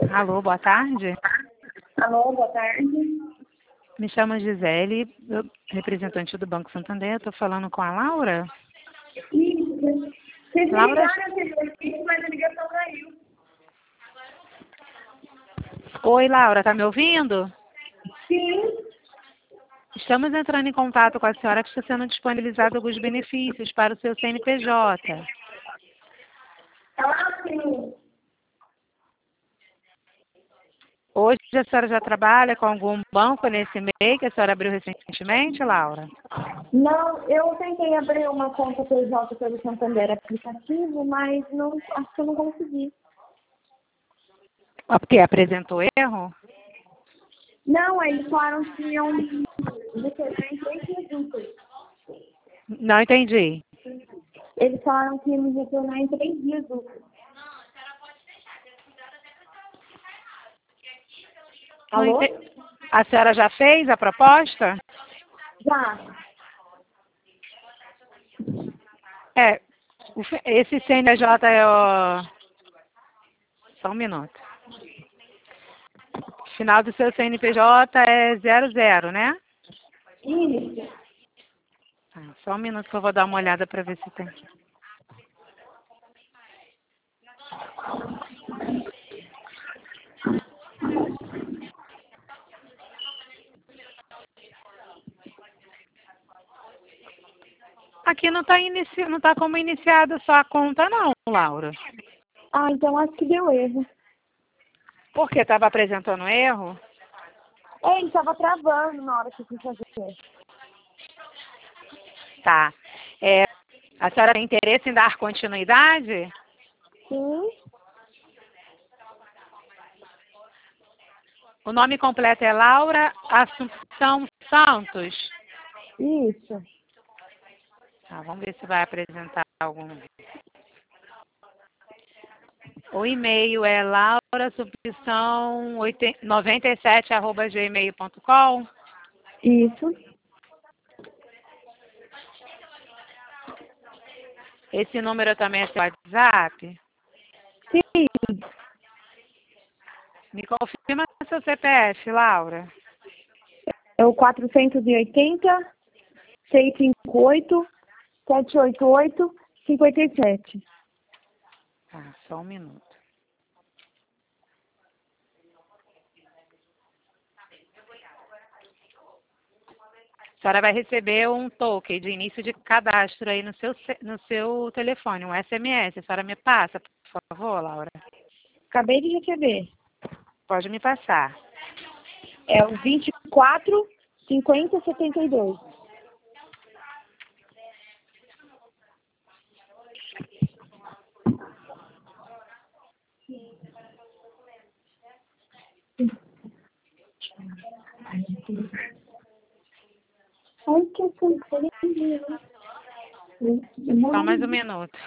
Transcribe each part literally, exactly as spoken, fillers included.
Alô, boa tarde. Alô, boa tarde. Me chamo Gisele, eu- representante do Banco Santander. Estou falando com a Laura. Isso. Vocês me Laura- ligaram anteriormente, mas a ligação caiu. Oi, Laura, tá me ouvindo? Sim. Estamos entrando em contato com a senhora que está sendo disponibilizado alguns benefícios para o seu C N P J. Ah, sim. Hoje a senhora já trabalha com algum banco nesse mês que a senhora abriu recentemente, Laura? Não, eu tentei abrir uma conta P J pelo Santander aplicativo, mas não, acho que eu não consegui. Ah, porque apresentou erro? Não, eles falaram que iam me retornar em três dias úteis. Não entendi. Eles falaram que iam me retornar em três dias úteis. Não Alô? ente- A senhora já fez a proposta? Já. É, o fe- esse C N P J é o... Só um minuto. Final do seu C N P J é zero zero, né? Isso. Tá, só um minuto que eu vou dar uma olhada para ver se tem. Aqui não está inici... não tá como iniciada só a conta não, Laura. Ah, então acho que deu erro. Por que estava apresentando erro? É, ele estava travando na hora que eu fui fazer. Tá. É, a senhora tem interesse em dar continuidade? Sim. O nome completo é Laura Assunção Santos. Isso. Tá, vamos ver se vai apresentar algum. O e-mail é laurasubstituição noventa e sete arroba gmail ponto com. Isso. Esse número também é seu WhatsApp? Sim. Me confirma seu C P F, Laura. É o quatrocentos e oitenta, seiscentos e cinquenta e oito, setecentos e oitenta e oito, cinquenta e sete. Tá, só um minuto. A senhora vai receber um token de início de cadastro aí no seu, ce- no seu telefone, um S M S. A senhora me passa, por favor, Laura? Acabei de receber. Pode me passar. É o vinte e quatro, cinquenta, setenta e dois. Ai, que surpresa. Só mais um minuto.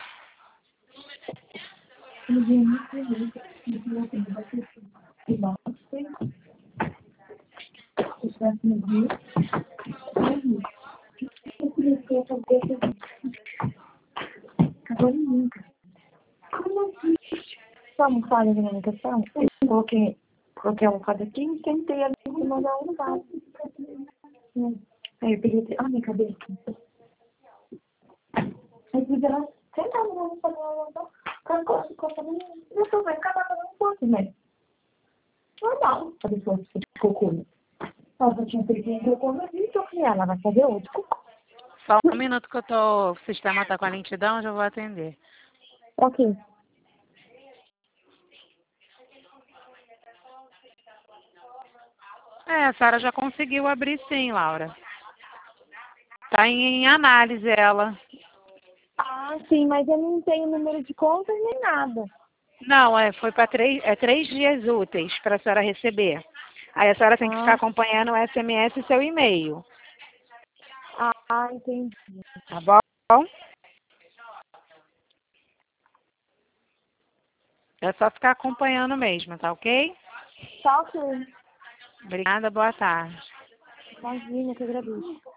Vamos falar de comunicação? Eu coloquei, coloquei um almofada aqui e sentei ali em cima da almofada. Aí eu peguei, ah, minha cabeça. Aí eu ela sentada na almofada, ela costa, costa, não tô vendo, cada um não pode, né? Normal, a pessoa que fez cocô. Ela só tinha feito um cocô, mas então ela vai fazer outro cocô. Só um minuto que eu tô, o sistema está com a lentidão, já vou atender. Ok. É, a senhora já conseguiu abrir sim, Laura. Tá em análise ela. Ah, sim, mas eu não tenho número de contas nem nada. Não, é, foi para três, é três dias úteis para a senhora receber. Aí a senhora tem que ficar Ah, acompanhando o S M S e seu e-mail. ah, entendi. Tá bom? É só ficar acompanhando mesmo, tá ok? Tá ok. Obrigada, boa tarde. Imagina, que eu agradeço.